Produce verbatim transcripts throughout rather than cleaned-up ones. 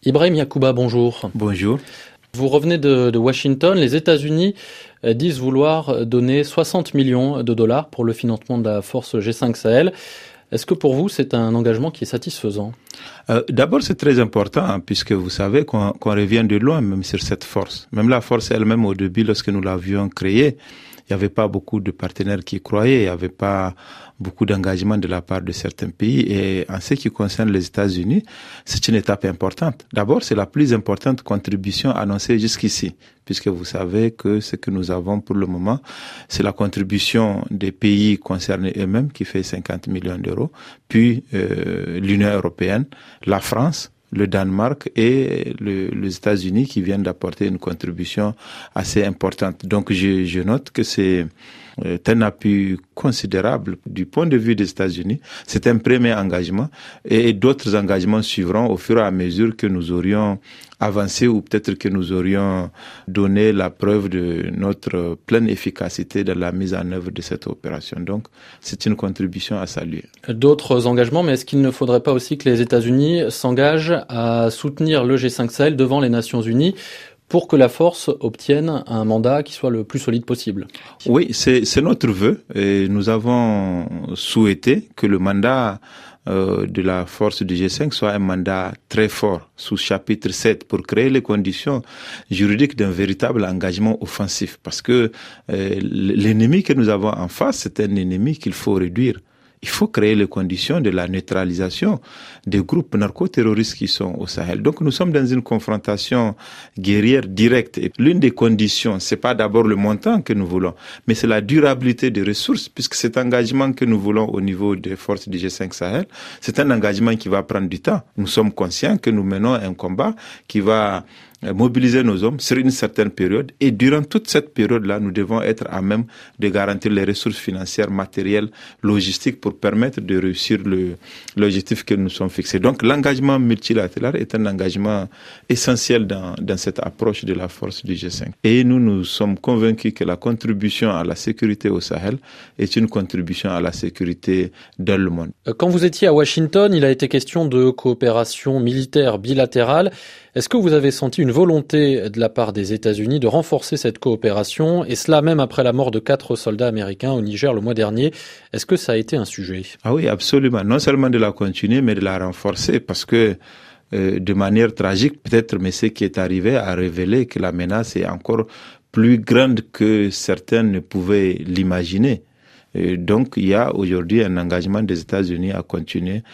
Ibrahim Yacouba, bonjour. Bonjour. Vous revenez de, de Washington. Les États-Unis disent vouloir donner soixante millions de dollars pour le financement de la force G cinq Sahel. Est-ce que pour vous, c'est un engagement qui est satisfaisant ? euh, D'abord, c'est très important, hein, puisque vous savez qu'on, qu'on revient de loin même sur cette force. Même la force elle-même, au début, lorsque nous l'avions créée, il n'y avait pas beaucoup de partenaires qui y croyaient, il n'y avait pas beaucoup d'engagement de la part de certains pays. Et en ce qui concerne les États-Unis, c'est une étape importante. D'abord, c'est la plus importante contribution annoncée jusqu'ici, puisque vous savez que ce que nous avons pour le moment, c'est la contribution des pays concernés eux-mêmes qui fait cinquante millions d'euros, puis euh, l'Union européenne, la France, le Danemark et le, les États-Unis qui viennent d'apporter une contribution assez importante. Donc je, je note que c'est euh, un appui considérable du point de vue des États-Unis. C'est un premier engagement et d'autres engagements suivront au fur et à mesure que nous aurions avancé ou peut-être que nous aurions donné la preuve de notre pleine efficacité dans la mise en œuvre de cette opération. Donc, c'est une contribution à saluer. D'autres engagements, mais est-ce qu'il ne faudrait pas aussi que les États-Unis s'engagent à soutenir le G cinq Sahel devant les Nations Unies pour que la force obtienne un mandat qui soit le plus solide possible? Oui, c'est, c'est notre vœu et nous avons souhaité que le mandat Euh, de la force du G cinq soit un mandat très fort sous chapitre sept pour créer les conditions juridiques d'un véritable engagement offensif. Parce que euh, l'ennemi que nous avons en face, c'est un ennemi qu'il faut réduire. Il faut créer les conditions de la neutralisation des groupes narcoterroristes qui sont au Sahel. Donc nous sommes dans une confrontation guerrière directe. Et l'une des conditions, c'est pas d'abord le montant que nous voulons, mais c'est la durabilité des ressources, puisque cet engagement que nous voulons au niveau des forces du G cinq Sahel, c'est un engagement qui va prendre du temps. Nous sommes conscients que nous menons un combat qui va mobiliser nos hommes sur une certaine période et durant toute cette période-là, nous devons être à même de garantir les ressources financières, matérielles, logistiques pour permettre de réussir le, l'objectif que nous sommes fixés. Donc l'engagement multilatéral est un engagement essentiel dans, dans cette approche de la force du G cinq. Et nous, nous sommes convaincus que la contribution à la sécurité au Sahel est une contribution à la sécurité dans le monde. Quand vous étiez à Washington, il a été question de coopération militaire bilatérale. Est-ce que vous avez senti une volonté de la part des États-Unis de renforcer cette coopération, et cela même après la mort de quatre soldats américains au Niger le mois dernier? Est-ce que ça a été un sujet? Ah oui, absolument. Non seulement de la continuer, mais de la renforcer, parce que euh, de manière tragique, peut-être, mais ce qui est arrivé a révélé que la menace est encore plus grande que certains ne pouvaient l'imaginer. Et donc, il y a aujourd'hui un engagement des États-Unis à continuer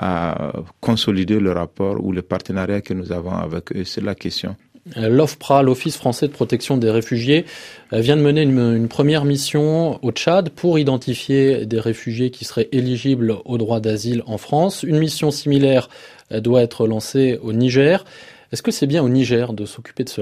à consolider le rapport ou le partenariat que nous avons avec eux. C'est la question. L'OFPRA, l'Office français de protection des réfugiés, vient de mener une, une première mission au Tchad pour identifier des réfugiés qui seraient éligibles au droit d'asile en France. Une mission similaire doit être lancée au Niger. Est-ce que c'est bien au Niger de s'occuper de cela ?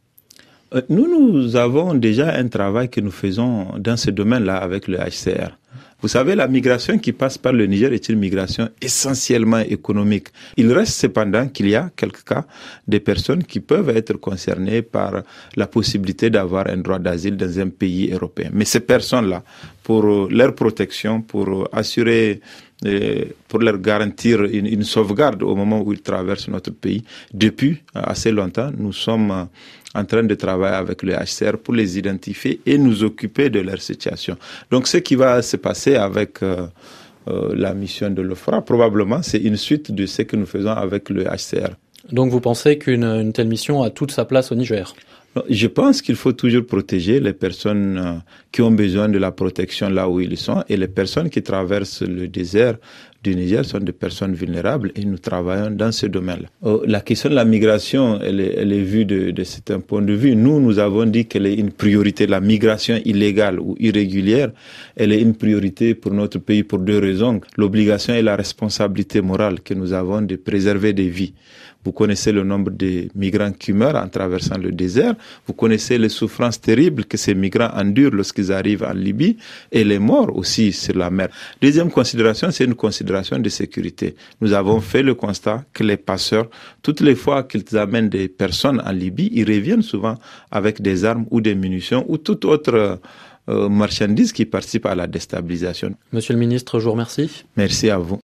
Nous, nous avons déjà un travail que nous faisons dans ce domaine-là avec le H C R. Vous savez, la migration qui passe par le Niger est une migration essentiellement économique. Il reste cependant qu'il y a quelques cas de personnes qui peuvent être concernées par la possibilité d'avoir un droit d'asile dans un pays européen. Mais ces personnes-là, pour leur protection, pour assurer, pour leur garantir une, une sauvegarde au moment où ils traversent notre pays, depuis assez longtemps, nous sommes en train de travailler avec le H C R pour les identifier et nous occuper de leur situation. Donc ce qui va se passer avec euh, euh, la mission de l'OFPRA, probablement, c'est une suite de ce que nous faisons avec le H C R. Donc vous pensez qu'une une telle mission a toute sa place au Niger ? Je pense qu'il faut toujours protéger les personnes qui ont besoin de la protection là où ils sont, et les personnes qui traversent le désert du Niger sont des personnes vulnérables et nous travaillons dans ce domaine-là. Euh, la question de la migration, elle est, elle est vue de, de certains points de vue. Nous, nous avons dit qu'elle est une priorité. La migration illégale ou irrégulière, elle est une priorité pour notre pays pour deux raisons. L'obligation et la responsabilité morale que nous avons de préserver des vies. Vous connaissez le nombre de migrants qui meurent en traversant le désert. Vous connaissez les souffrances terribles que ces migrants endurent lorsqu'ils arrivent en Libye et les morts aussi sur la mer. Deuxième considération, c'est une considération de sécurité. Nous avons fait le constat que les passeurs, toutes les fois qu'ils amènent des personnes en Libye, ils reviennent souvent avec des armes ou des munitions ou toute autre euh, marchandise qui participe à la déstabilisation. Monsieur le ministre, je vous remercie. Merci à vous.